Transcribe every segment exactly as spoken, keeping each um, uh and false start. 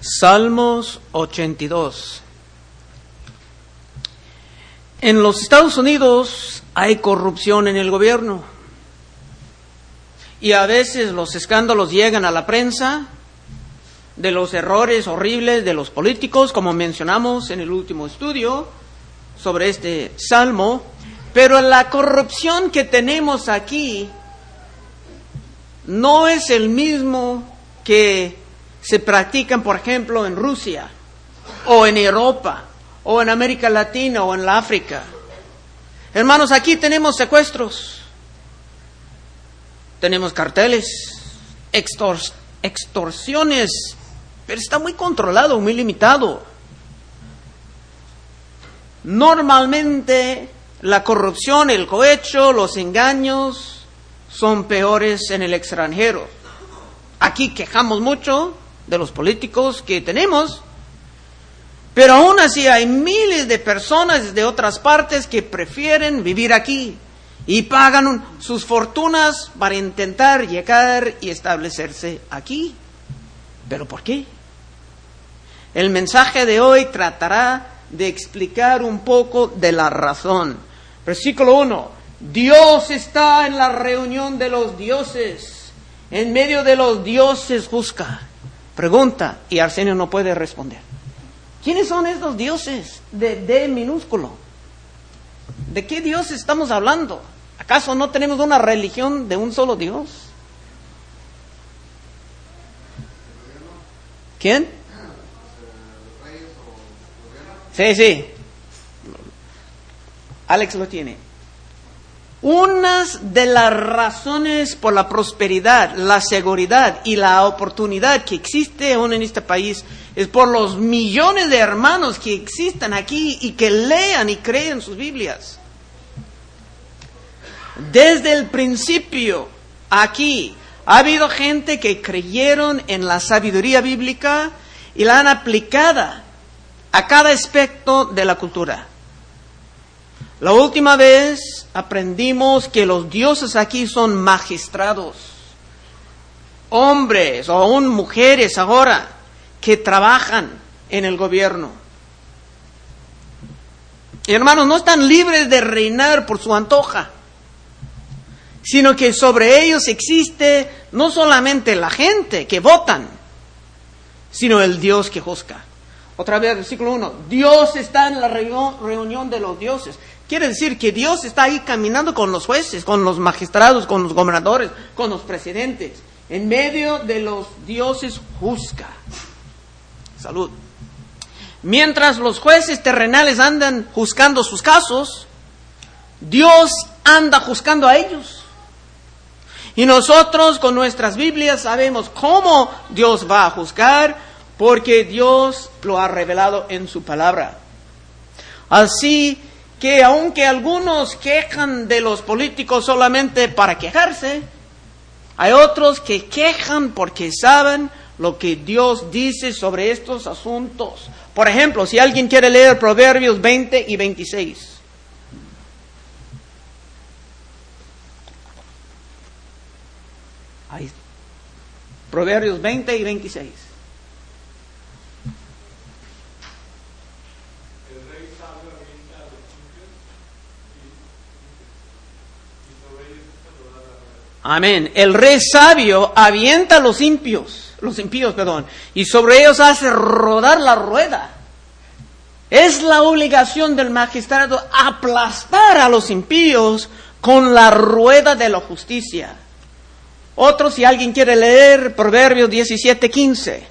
Salmos ochenta y dos. En los Estados Unidos hay corrupción en el gobierno. Y a veces los escándalos llegan a la prensa de los errores horribles de los políticos, como mencionamos en el último estudio sobre este salmo. Pero la corrupción que tenemos aquí no es el mismo que se practican, por ejemplo, en Rusia, o en Europa, o en América Latina, o en la África. Hermanos, aquí tenemos secuestros, tenemos carteles, extors- extorsiones, pero está muy controlado, muy limitado. Normalmente la corrupción, el cohecho, los engaños son peores en el extranjero. Aquí quejamos mucho de los políticos que tenemos, pero aún así hay miles de personas de otras partes que prefieren vivir aquí y pagan un, sus fortunas para intentar llegar y establecerse aquí. ¿Pero por qué? El mensaje de hoy tratará de explicar un poco de la razón. Versículo uno. Dios está en la reunión de los dioses. En medio de los dioses juzga. Pregunta, y Arsenio no puede responder. ¿Quiénes son estos dioses de D minúsculo? ¿De qué Dios estamos hablando? ¿Acaso no tenemos una religión de un solo Dios? ¿Quién? Sí, sí. Alex lo tiene. Unas de las razones por la prosperidad, la seguridad y la oportunidad que existe aún en este país es por los millones de hermanos que existen aquí y que lean y creen sus Biblias. Desde el principio, aquí, ha habido gente que creyeron en la sabiduría bíblica y la han aplicada a cada aspecto de la cultura. La última vez aprendimos que los dioses aquí son magistrados, hombres o aún mujeres ahora que trabajan en el gobierno. Y hermanos, no están libres de reinar por su antoja, sino que sobre ellos existe no solamente la gente que votan, sino el Dios que juzga. Otra vez, versículo uno. Dios está en la reunión de los dioses. Quiere decir que Dios está ahí caminando con los jueces, con los magistrados, con los gobernadores, con los presidentes. En medio de los dioses juzga. Salud. Mientras los jueces terrenales andan juzgando sus casos, Dios anda juzgando a ellos. Y nosotros con nuestras Biblias sabemos cómo Dios va a juzgar, porque Dios lo ha revelado en su palabra. Así que aunque algunos quejan de los políticos solamente para quejarse, hay otros que quejan porque saben lo que Dios dice sobre estos asuntos. Por ejemplo, si alguien quiere leer Proverbios veinte y veintiséis. Ahí. Proverbios veinte y veintiséis. Amén. El rey sabio avienta a los impios, los impíos, perdón, y sobre ellos hace rodar la rueda. Es la obligación del magistrado aplastar a los impíos con la rueda de la justicia. Otro, si alguien quiere leer Proverbios diecisiete quince.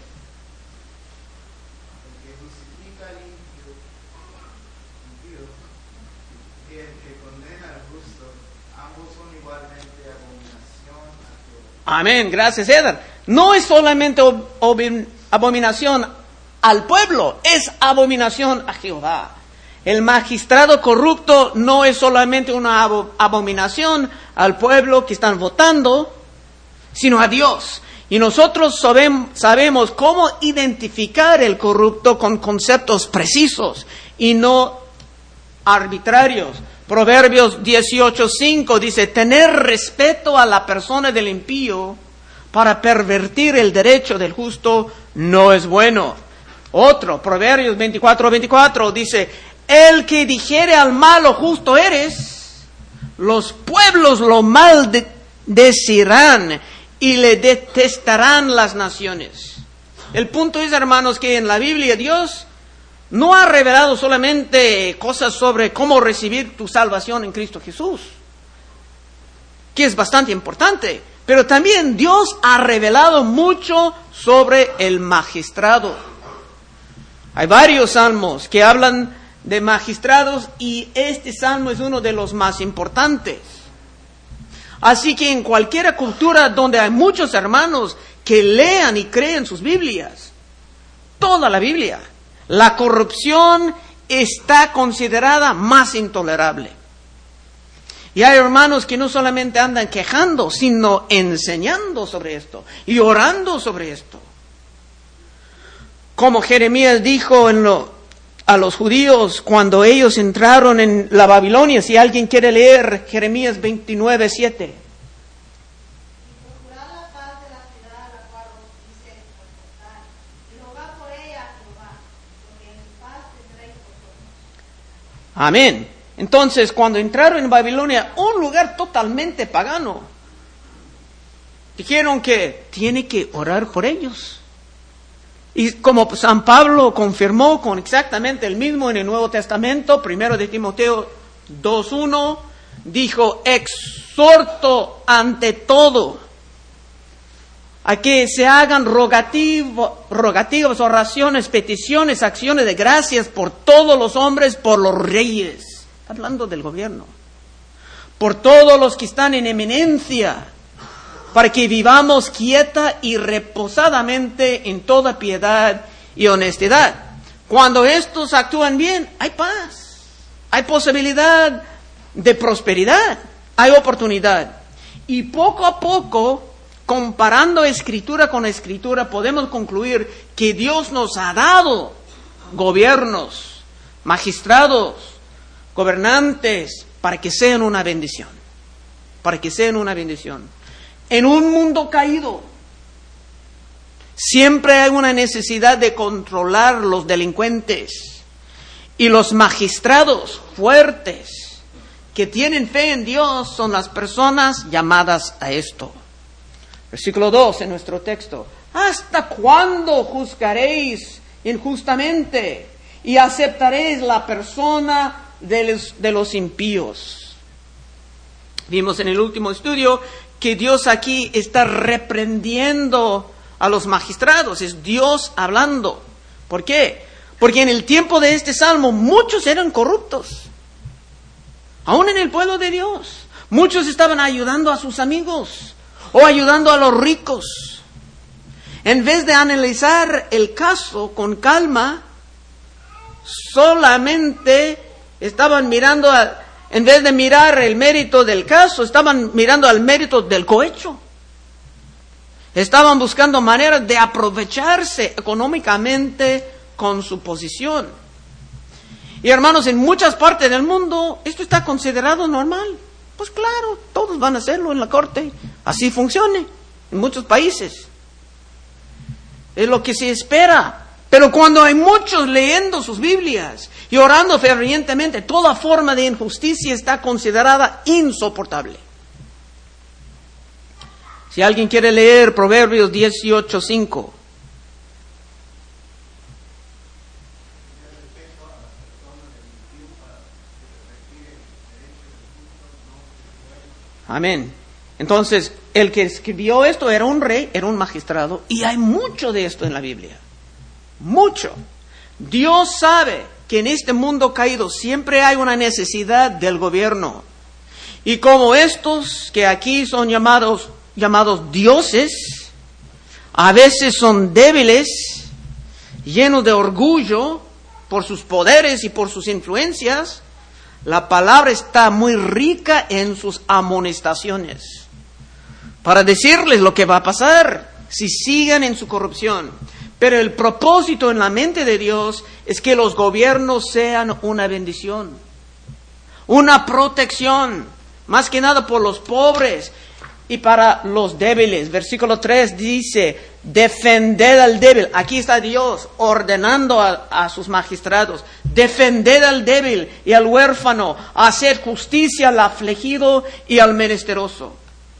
Amén, gracias Edgar. No es solamente ob- abominación al pueblo, es abominación a Jehová. El magistrado corrupto no es solamente una abo- abominación al pueblo que están votando, sino a Dios. Y nosotros sabem- sabemos cómo identificar el corrupto con conceptos precisos y no arbitrarios. Proverbios dieciocho cinco dice, tener respeto a la persona del impío para pervertir el derecho del justo no es bueno. Otro, Proverbios veinticuatro, veinticuatro, dice, el que dijere al malo justo eres, los pueblos lo maldecirán y le detestarán las naciones. El punto es, hermanos, que en la Biblia Dios no ha revelado solamente cosas sobre cómo recibir tu salvación en Cristo Jesús, que es bastante importante, pero también Dios ha revelado mucho sobre el magistrado. Hay varios salmos que hablan de magistrados y este salmo es uno de los más importantes. Así que en cualquier cultura donde hay muchos hermanos que lean y creen sus Biblias, toda la Biblia, la corrupción está considerada más intolerable. Y hay hermanos que no solamente andan quejando, sino enseñando sobre esto y orando sobre esto. Como Jeremías dijo en lo, a los judíos cuando ellos entraron en la Babilonia. Si alguien quiere leer Jeremías veintinueve, siete. Amén. Entonces, cuando entraron en Babilonia, un lugar totalmente pagano, dijeron que tiene que orar por ellos. Y como San Pablo confirmó con exactamente el mismo en el Nuevo Testamento, primero de Timoteo dos uno, dijo, exhorto ante todo a que se hagan rogativo, rogativas, oraciones, peticiones, acciones de gracias por todos los hombres, por los reyes, hablando del gobierno, por todos los que están en eminencia, para que vivamos quieta y reposadamente en toda piedad y honestidad. Cuando estos actúan bien, hay paz, hay posibilidad de prosperidad, hay oportunidad. Y poco a poco, comparando escritura con escritura, podemos concluir que Dios nos ha dado gobiernos, magistrados, gobernantes, para que sean una bendición, para que sean una bendición. En un mundo caído, siempre hay una necesidad de controlar los delincuentes. Y los magistrados fuertes que tienen fe en Dios son las personas llamadas a esto. Versículo dos en nuestro texto. ¿Hasta cuándo juzgaréis injustamente y aceptaréis la persona de los, de los impíos? Vimos en el último estudio que Dios aquí está reprendiendo a los magistrados. Es Dios hablando. ¿Por qué? Porque en el tiempo de este salmo muchos eran corruptos. Aún en el pueblo de Dios. Muchos estaban ayudando a sus amigos o ayudando a los ricos. En vez de analizar el caso con calma, solamente estaban mirando a... En vez de mirar el mérito del caso, estaban mirando al mérito del cohecho. Estaban buscando maneras de aprovecharse económicamente con su posición. Y hermanos, en muchas partes del mundo esto está considerado normal. Pues claro, todos van a hacerlo en la corte. Así funciona en muchos países. Es lo que se espera. Pero cuando hay muchos leyendo sus Biblias y orando fervientemente, toda forma de injusticia está considerada insoportable. Si alguien quiere leer Proverbios dieciocho cinco. Amén. Entonces, el que escribió esto era un rey, era un magistrado, y hay mucho de esto en la Biblia. Mucho. Dios sabe que en este mundo caído siempre hay una necesidad del gobierno. Y como estos que aquí son llamados, llamados dioses, a veces son débiles, llenos de orgullo por sus poderes y por sus influencias, la palabra está muy rica en sus amonestaciones para decirles lo que va a pasar si siguen en su corrupción. Pero el propósito en la mente de Dios es que los gobiernos sean una bendición, una protección, más que nada por los pobres, y para los débiles. Versículo tres dice, defended al débil. Aquí está Dios ordenando a, a sus magistrados, defended al débil y al huérfano, haced justicia al afligido y al menesteroso.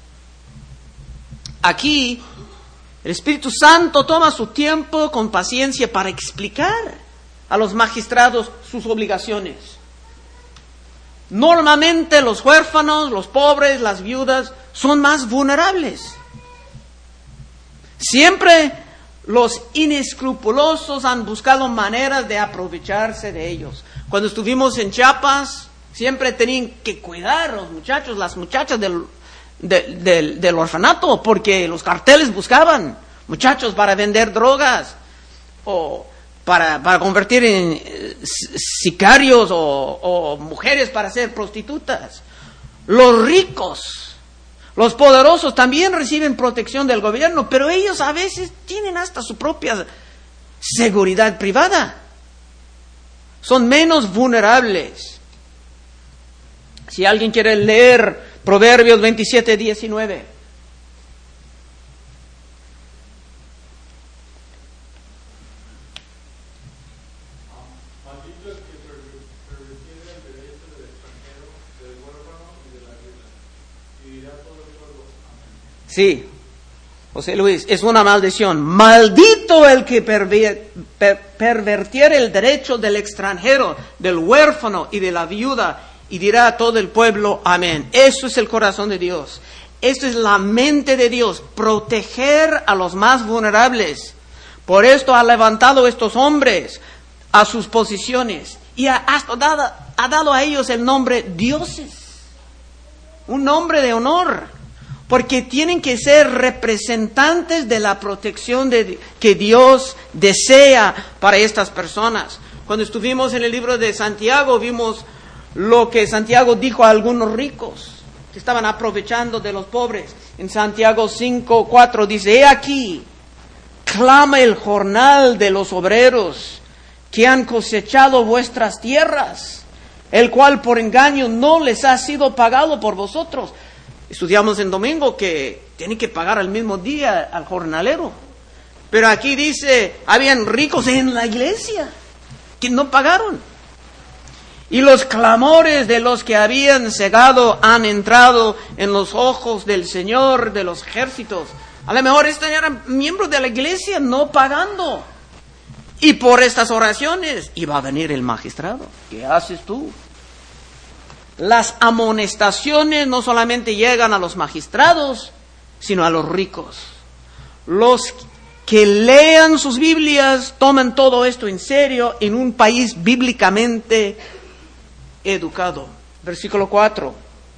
Aquí el Espíritu Santo toma su tiempo con paciencia para explicar a los magistrados sus obligaciones. Normalmente los huérfanos, los pobres, las viudas son más vulnerables. Siempre los inescrupulosos han buscado maneras de aprovecharse de ellos. Cuando estuvimos en Chiapas, siempre tenían que cuidar a los muchachos, las muchachas del, de, del, del orfanato, porque los carteles buscaban muchachos para vender drogas o para, para convertir en eh, sicarios o, o mujeres para ser prostitutas. Los ricos, los poderosos también reciben protección del gobierno, pero ellos a veces tienen hasta su propia seguridad privada. Son menos vulnerables. Si alguien quiere leer Proverbios veintisiete, diecinueve. Sí, José Luis, es una maldición. Maldito el que perver, per, pervertiere el derecho del extranjero, del huérfano y de la viuda, y dirá a todo el pueblo, amén. Eso es el corazón de Dios. Esto es la mente de Dios, proteger a los más vulnerables. Por esto ha levantado estos hombres a sus posiciones y ha, hasta dado, ha dado a ellos el nombre dioses, un nombre de honor. Porque tienen que ser representantes de la protección de, que Dios desea para estas personas. Cuando estuvimos en el libro de Santiago, vimos lo que Santiago dijo a algunos ricos que estaban aprovechando de los pobres. En Santiago cinco, cuatro dice, he aquí, clama el jornal de los obreros que han cosechado vuestras tierras, el cual por engaño no les ha sido pagado por vosotros. Estudiamos en domingo que tienen que pagar al mismo día al jornalero. Pero aquí dice, habían ricos en la iglesia que no pagaron. Y los clamores de los que habían cegado han entrado en los ojos del Señor de los ejércitos. A lo mejor estos eran miembros de la iglesia no pagando. Y por estas oraciones iba a venir el magistrado. ¿Qué haces tú? Las amonestaciones no solamente llegan a los magistrados, sino a los ricos. Los que lean sus Biblias toman todo esto en serio en un país bíblicamente educado. Versículo cuatro.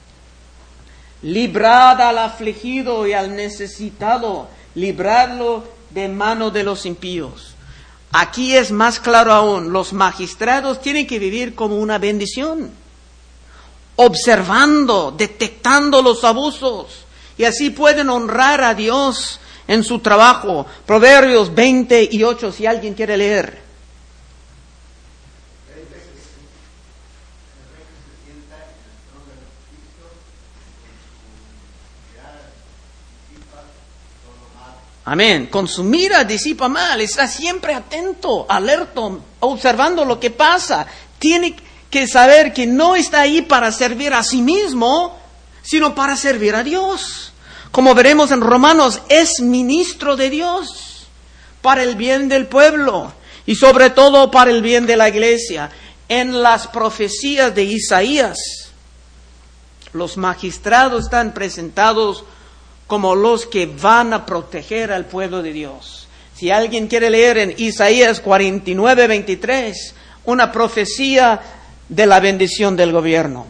Librad al afligido y al necesitado, libradlo de mano de los impíos. Aquí es más claro aún, los magistrados tienen que vivir como una bendición, observando, detectando los abusos, y así pueden honrar a Dios en su trabajo. Proverbios veinte y ocho, si alguien quiere leer. Amén. Con su mira disipa mal, está siempre atento, alerto, observando lo que pasa. Tiene que saber que no está ahí para servir a sí mismo, sino para servir a Dios. Como veremos en Romanos, es ministro de Dios para el bien del pueblo y sobre todo para el bien de la iglesia. En las profecías de Isaías, los magistrados están presentados como los que van a proteger al pueblo de Dios. Si alguien quiere leer en Isaías cuarenta y nueve, veintitrés, una profecía de la bendición del gobierno.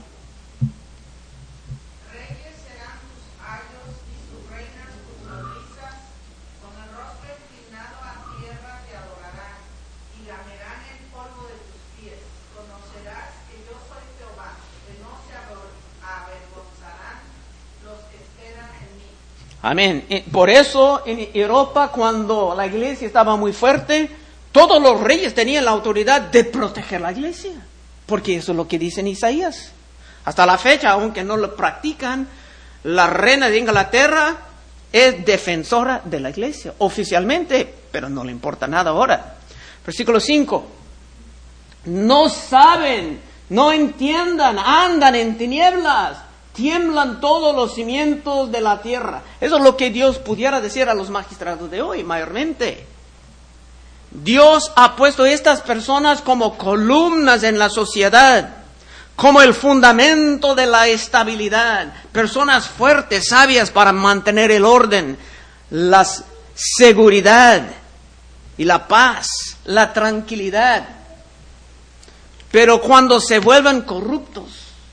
Reyes serán tus ayos y tus reinas tus nodrizas, con el rostro inclinado a tierra te adorarán y lamerán el polvo de tus pies. Conocerás que yo soy Jehová, que no se avergonzarán los que esperan en mí. Amén. Por eso en Europa, cuando la iglesia estaba muy fuerte, todos los reyes tenían la autoridad de proteger la iglesia. Porque eso es lo que dice en Isaías. Hasta la fecha, aunque no lo practican, La reina de Inglaterra es defensora de la iglesia, oficialmente, pero no le importa nada ahora. Versículo cinco. No saben, no entiendan, andan en tinieblas, tiemblan todos los cimientos de la tierra. Eso es lo que Dios pudiera decir a los magistrados de hoy, mayormente. Dios ha puesto a estas personas como columnas en la sociedad, como el fundamento de la estabilidad. Personas fuertes, sabias para mantener el orden, la seguridad y la paz, la tranquilidad. Pero cuando se vuelven corruptos,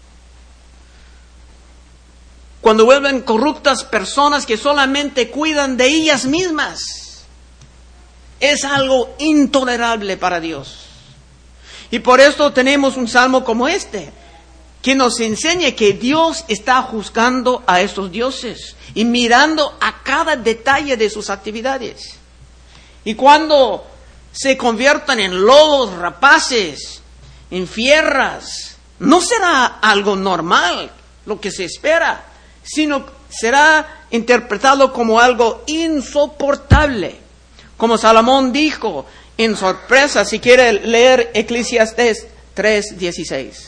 cuando vuelven corruptas personas que solamente cuidan de ellas mismas, es algo intolerable para Dios. Y por esto tenemos un salmo como este, que nos enseña que Dios está juzgando a estos dioses y mirando a cada detalle de sus actividades. Y cuando se conviertan en lobos rapaces, en fieras, no será algo normal, lo que se espera, sino será interpretado como algo insoportable. Como Salomón dijo en sorpresa, si quiere leer Eclesiastés tres dieciséis.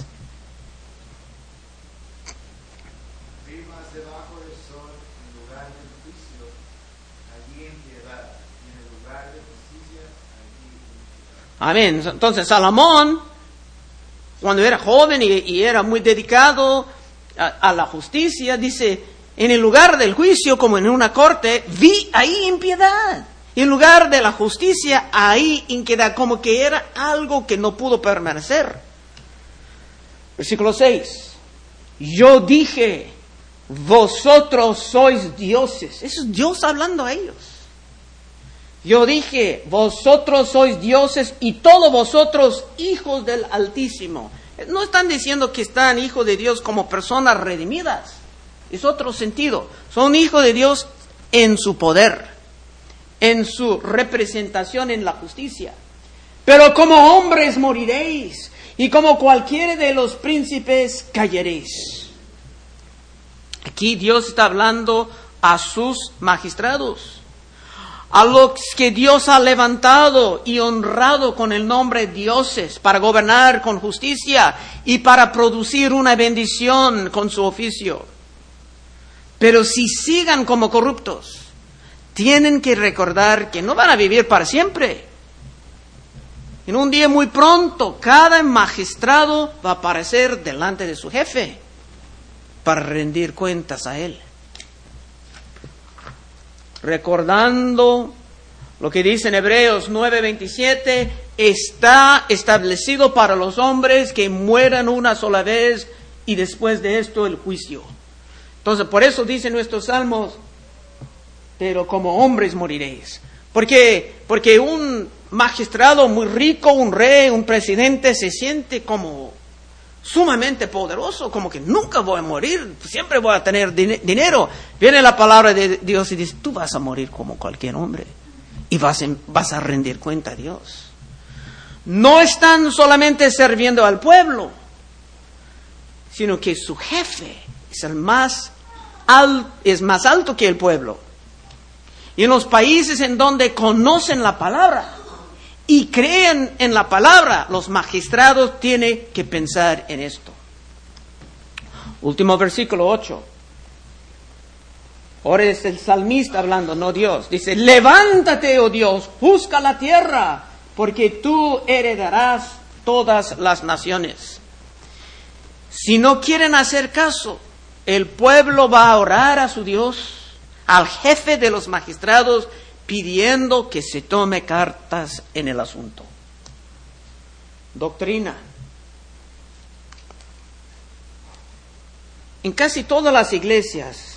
Firmas debajo del sol, en lugar del juicio, allí en piedad, y en el lugar de justicia, allí en piedad. Amén. Entonces Salomón, cuando era joven y, y era muy dedicado a, a la justicia, dice, en el lugar del juicio, como en una corte, vi ahí impiedad. Y en lugar de la justicia, ahí impiedad, como que era algo que no pudo permanecer. Versículo seis. Yo dije, vosotros sois dioses. Eso es Dios hablando a ellos. Yo dije, vosotros sois dioses y todos vosotros hijos del Altísimo. No están diciendo que están hijos de Dios como personas redimidas. Es otro sentido. Son hijos de Dios en su poder, en su representación en la justicia. Pero como hombres moriréis, y como cualquiera de los príncipes cayeréis. Aquí Dios está hablando a sus magistrados, a los que Dios ha levantado y honrado con el nombre de dioses, para gobernar con justicia y para producir una bendición con su oficio. Pero si sigan como corruptos, tienen que recordar que no van a vivir para siempre. En un día muy pronto, cada magistrado va a aparecer delante de su jefe para rendir cuentas a él. Recordando lo que dice en Hebreos nueve veintisiete, está establecido para los hombres que mueran una sola vez y después de esto el juicio. Entonces, por eso dicen nuestros salmos, pero como hombres moriréis. Porque, porque un magistrado muy rico, un rey, un presidente, se siente como sumamente poderoso, como que nunca voy a morir, siempre voy a tener din- dinero. Viene la palabra de Dios y dice, tú vas a morir como cualquier hombre y vas, en, vas a rendir cuenta a Dios. No están solamente sirviendo al pueblo, sino que su jefe es el más al, es más alto que el pueblo. Y en los países en donde conocen la palabra y creen en la palabra, los magistrados tienen que pensar en esto. Último versículo ocho. Ahora es el salmista hablando, no Dios. Dice, levántate, oh Dios, juzga la tierra, porque tú heredarás todas las naciones. Si no quieren hacer caso, el pueblo va a orar a su Dios, al jefe de los magistrados, pidiendo que se tome cartas en el asunto. Doctrina. En casi todas las iglesias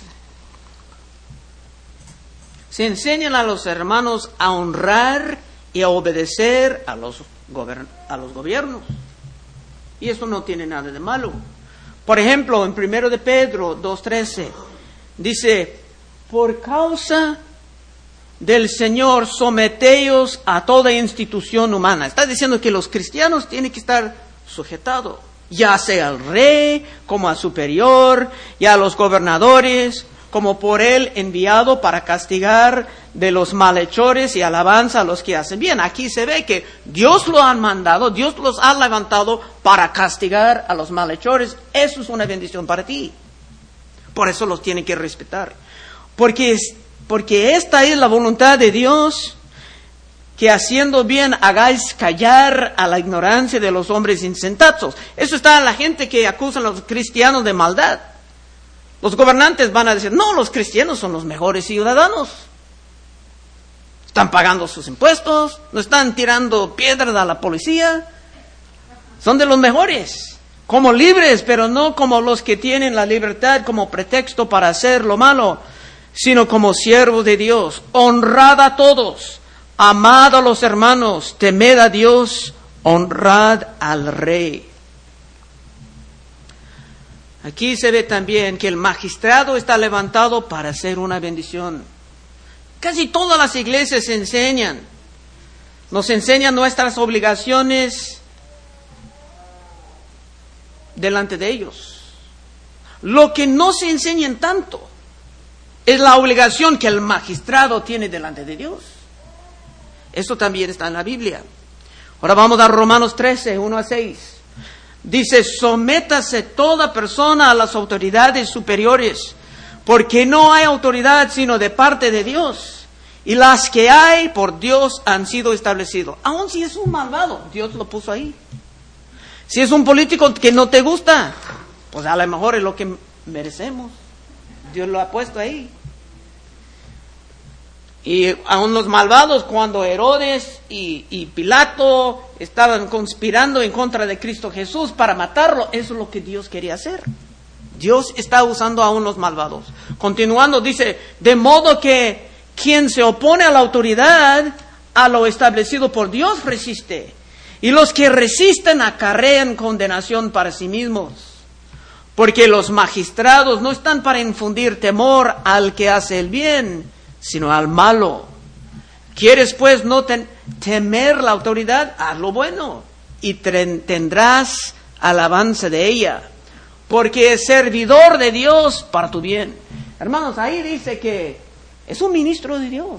se enseñan a los hermanos a honrar y a obedecer a los, gobern- a los gobiernos. Y eso no tiene nada de malo. Por ejemplo, en primero de Pedro dos trece, dice, por causa del Señor, someteos a toda institución humana. Está diciendo que los cristianos tienen que estar sujetados ya sea al rey, como al superior, y a los gobernadores, como por él enviado para castigar de los malhechores y alabanza a los que hacen bien. Aquí se ve que Dios lo ha mandado, Dios los ha levantado para castigar a los malhechores. Eso es una bendición para ti. Por eso los tienen que respetar. Porque, porque esta es la voluntad de Dios, que haciendo bien hagáis callar a la ignorancia de los hombres insensatos. Eso está en la gente que acusan a los cristianos de maldad. Los gobernantes van a decir, no, los cristianos son los mejores ciudadanos. Están pagando sus impuestos, no están tirando piedras a la policía. Son de los mejores, como libres, pero no como los que tienen la libertad como pretexto para hacer lo malo, sino como siervos de Dios. Honrad a todos, amad a los hermanos, temed a Dios, honrad al rey. Aquí se ve también que el magistrado está levantado para hacer una bendición. Casi todas las iglesias enseñan, nos enseñan nuestras obligaciones delante de ellos. Lo que no se enseña en tanto es la obligación que el magistrado tiene delante de Dios. Eso también está en la Biblia. Ahora vamos a Romanos trece, uno a seis. Dice, sométase toda persona a las autoridades superiores, porque no hay autoridad sino de parte de Dios, y las que hay por Dios han sido establecidas. Aun si es un malvado, Dios lo puso ahí. Si es un político que no te gusta, pues a lo mejor es lo que merecemos. Dios lo ha puesto ahí. Y aun los malvados, cuando Herodes y, y Pilato estaban conspirando en contra de Cristo Jesús para matarlo, eso es lo que Dios quería hacer. Dios está usando aún los malvados. Continuando, dice, de modo que quien se opone a la autoridad, a lo establecido por Dios, resiste. Y los que resisten acarrean condenación para sí mismos. Porque los magistrados no están para infundir temor al que hace el bien, sino al malo. ¿Quieres pues no ten- temer la autoridad? Haz lo bueno y ten- tendrás alabanza de ella, porque es servidor de Dios para tu bien. Hermanos, ahí dice que es un ministro de Dios.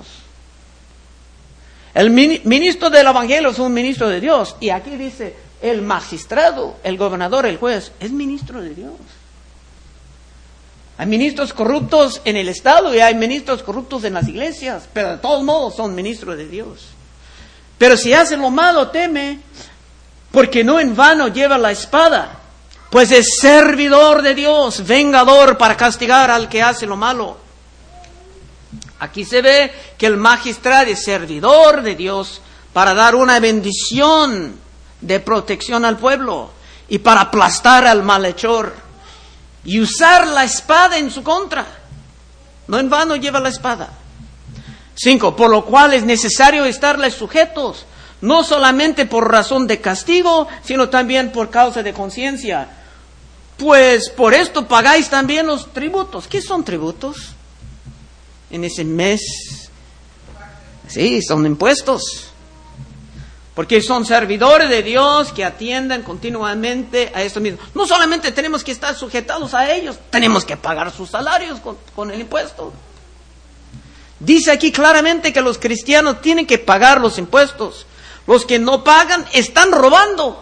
El min- ministro del Evangelio es un ministro de Dios. Y aquí dice, el magistrado, el gobernador, el juez, es ministro de Dios. Hay ministros corruptos en el Estado y hay ministros corruptos en las iglesias, pero de todos modos son ministros de Dios. Pero si hace lo malo, teme, porque no en vano lleva la espada, pues es servidor de Dios, vengador para castigar al que hace lo malo. Aquí se ve que el magistrado es servidor de Dios para dar una bendición de protección al pueblo y para aplastar al malhechor. Y usar la espada en su contra. No en vano lleva la espada. Cinco, por lo cual es necesario estarles sujetos, no solamente por razón de castigo, sino también por causa de conciencia. Pues por esto pagáis también los tributos. ¿Qué son tributos? En ese mes. Sí, son impuestos. Porque son servidores de Dios que atiendan continuamente a esto mismo. No solamente tenemos que estar sujetados a ellos, tenemos que pagar sus salarios con, con el impuesto. Dice aquí claramente que los cristianos tienen que pagar los impuestos. Los que no pagan están robando.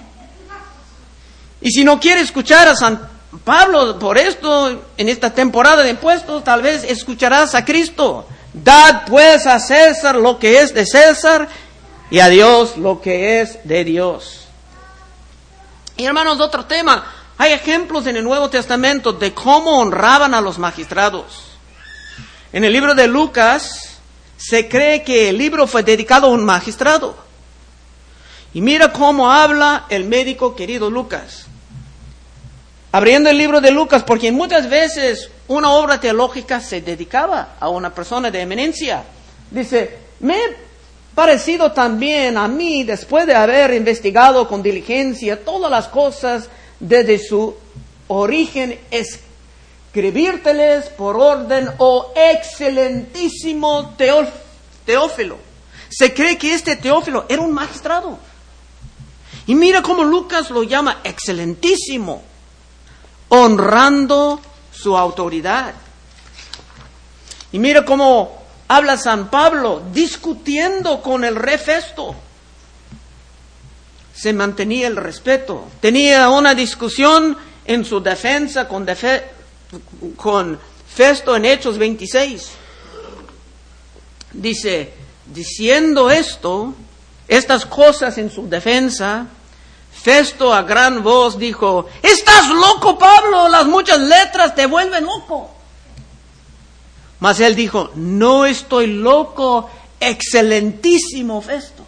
Y si no quiere escuchar a San Pablo por esto, en esta temporada de impuestos, tal vez escucharás a Cristo. Dad pues a César lo que es de César, y a Dios lo que es de Dios. Y hermanos, otro tema. Hay ejemplos en el Nuevo Testamento de cómo honraban a los magistrados. En el libro de Lucas se cree que el libro fue dedicado a un magistrado. Y mira cómo habla el médico querido Lucas. Abriendo el libro de Lucas, porque muchas veces una obra teológica se dedicaba a una persona de eminencia. Dice, me parecido también a mí, después de haber investigado con diligencia todas las cosas desde su origen, escribírteles por orden, oh excelentísimo Teófilo. Se cree que este Teófilo era un magistrado. Y mira cómo Lucas lo llama excelentísimo, honrando su autoridad. Y mira cómo habla San Pablo, discutiendo con el rey Festo. Se mantenía el respeto. Tenía una discusión en su defensa con, defe- con Festo en Hechos veintiséis. Dice, diciendo esto, estas cosas en su defensa, Festo a gran voz dijo, ¿estás loco, Pablo? Las muchas letras te vuelven loco. Mas él dijo, no estoy loco, excelentísimo Festo,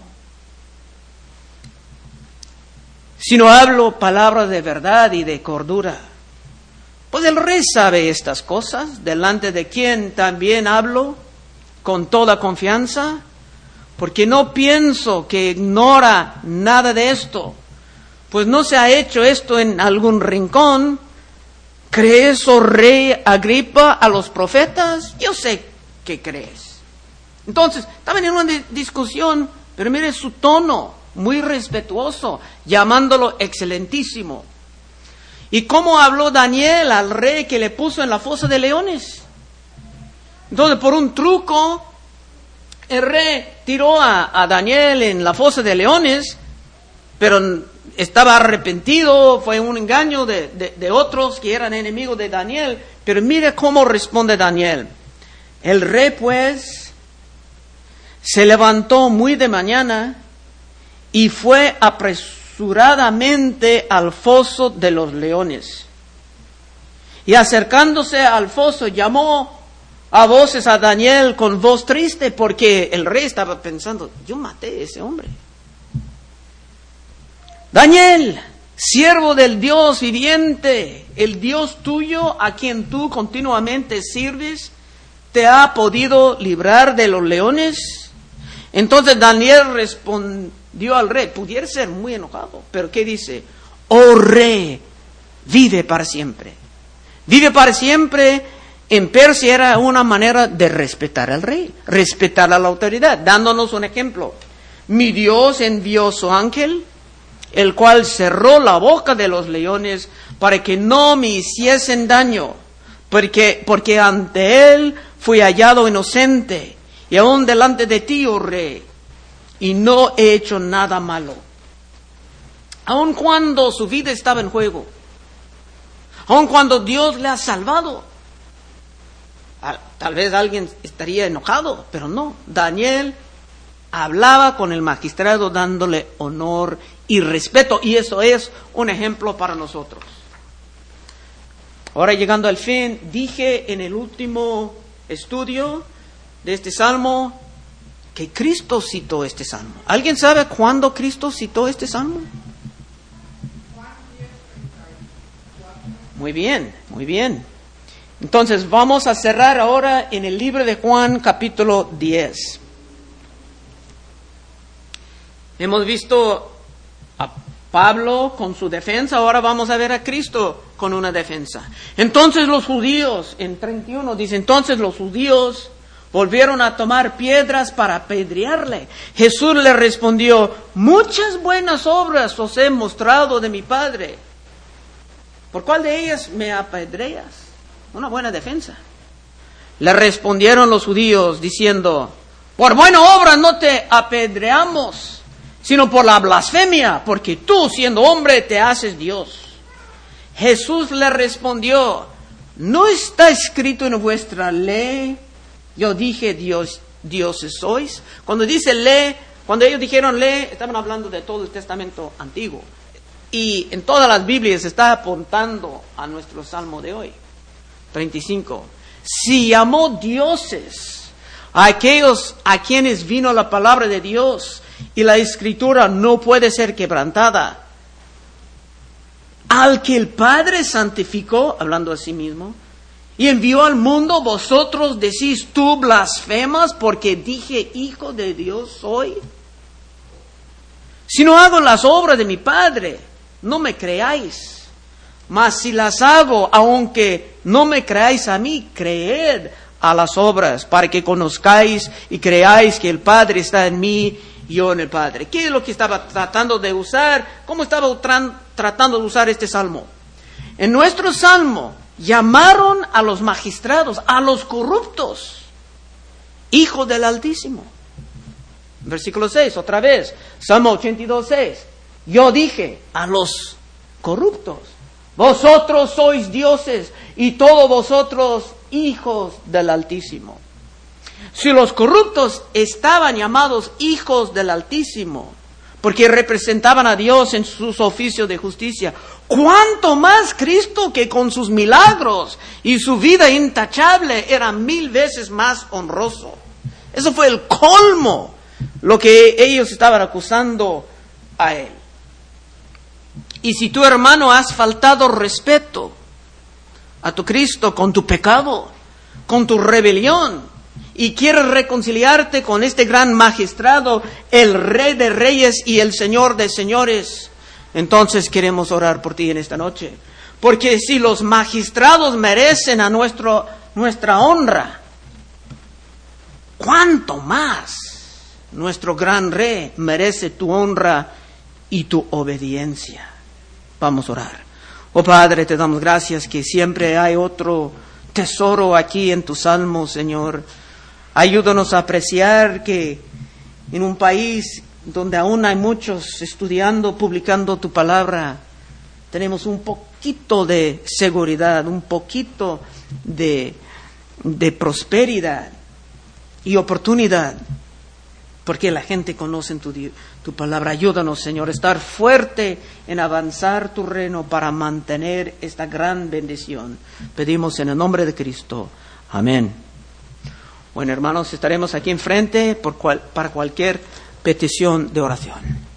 sino hablo palabras de verdad y de cordura. Pues el rey sabe estas cosas, delante de quien también hablo con toda confianza, porque no pienso que ignora nada de esto, pues no se ha hecho esto en algún rincón. ¿Crees, oh rey Agripa, a los profetas? Yo sé que crees. Entonces, estaban en una discusión, pero mire su tono, muy respetuoso, llamándolo excelentísimo. ¿Y cómo habló Daniel al rey que le puso en la fosa de leones? Entonces, por un truco, el rey tiró a, a Daniel en la fosa de leones, pero estaba arrepentido, fue un engaño de, de, de otros que eran enemigos de Daniel. Pero mire cómo responde Daniel. El rey, pues, se levantó muy de mañana y fue apresuradamente al foso de los leones. Y acercándose al foso, llamó a voces a Daniel con voz triste, porque el rey estaba pensando, yo maté a ese hombre. Daniel, siervo del Dios viviente, el Dios tuyo a quien tú continuamente sirves, ¿te ha podido librar de los leones? Entonces Daniel respondió al rey, pudiera ser muy enojado, pero ¿qué dice? Oh rey, vive para siempre. Vive para siempre. En Persia era una manera de respetar al rey, respetar a la autoridad, dándonos un ejemplo. Mi Dios envió su ángel, el cual cerró la boca de los leones para que no me hiciesen daño, porque, porque ante él fui hallado inocente, y aún delante de ti, oh rey, y no he hecho nada malo. Aun cuando su vida estaba en juego, aun cuando Dios le ha salvado, tal vez alguien estaría enojado, pero no. Daniel hablaba con el magistrado dándole honor y respeto, y eso es un ejemplo para nosotros. Ahora, llegando al fin, dije en el último estudio de este salmo que Cristo citó este salmo. ¿Alguien sabe cuándo Cristo citó este salmo? Muy bien, muy bien. Entonces vamos a cerrar ahora en el libro de Juan, capítulo diez. Hemos visto a Pablo con su defensa, ahora vamos a ver a Cristo con una defensa. Entonces los judíos, en treinta y uno dice, entonces los judíos volvieron a tomar piedras para apedrearle. Jesús le respondió, muchas buenas obras os he mostrado de mi Padre. ¿Por cuál de ellas me apedreas? Una buena defensa. Le respondieron los judíos diciendo, por buena obra no te apedreamos, sino por la blasfemia, porque tú, siendo hombre, te haces Dios. Jesús le respondió, ¿no está escrito en vuestra ley? Yo dije, Dios, dioses sois. Cuando dice ley, cuando ellos dijeron ley, estaban hablando de todo el Testamento Antiguo. Y en todas las Biblias está apuntando a nuestro salmo de hoy. treinta y cinco. Si llamó dioses a aquellos a quienes vino la palabra de Dios y la escritura no puede ser quebrantada, al que el Padre santificó, hablando a sí mismo, y envió al mundo, vosotros decís, tú blasfemas porque dije, hijo de Dios soy. Si no hago las obras de mi Padre, no me creáis. Mas si las hago, aunque no me creáis a mí, creed a las obras, para que conozcáis y creáis que el Padre está en mí yo en el Padre. ¿Qué es lo que estaba tratando de usar? ¿Cómo estaba tra- tratando de usar este salmo? En nuestro salmo llamaron a los magistrados, a los corruptos, hijos del Altísimo. Versículo seis, otra vez, Salmo ochenta y dos, seis. Yo dije a los corruptos, vosotros sois dioses y todos vosotros hijos del Altísimo. Si los corruptos estaban llamados hijos del Altísimo, porque representaban a Dios en sus oficios de justicia, ¿cuánto más Cristo, que con sus milagros y su vida intachable era mil veces más honroso? Eso fue el colmo, lo que ellos estaban acusando a él. Y si tu hermano has faltado respeto a tu Cristo con tu pecado, con tu rebelión, y quieres reconciliarte con este gran magistrado, el Rey de Reyes y el Señor de Señores, entonces queremos orar por ti en esta noche. Porque si los magistrados merecen a nuestro, nuestra honra, ¿cuánto más nuestro gran Rey merece tu honra y tu obediencia? Vamos a orar. Oh Padre, te damos gracias que siempre hay otro tesoro aquí en tu salmo, Señor. Ayúdanos a apreciar que en un país donde aún hay muchos estudiando, publicando tu palabra, tenemos un poquito de seguridad, un poquito de, de prosperidad y oportunidad, porque la gente conoce tu, tu palabra. Ayúdanos, Señor, a estar fuerte en avanzar tu reino para mantener esta gran bendición. Pedimos en el nombre de Cristo. Amén. Bueno, hermanos, estaremos aquí enfrente por cual, para cualquier petición de oración.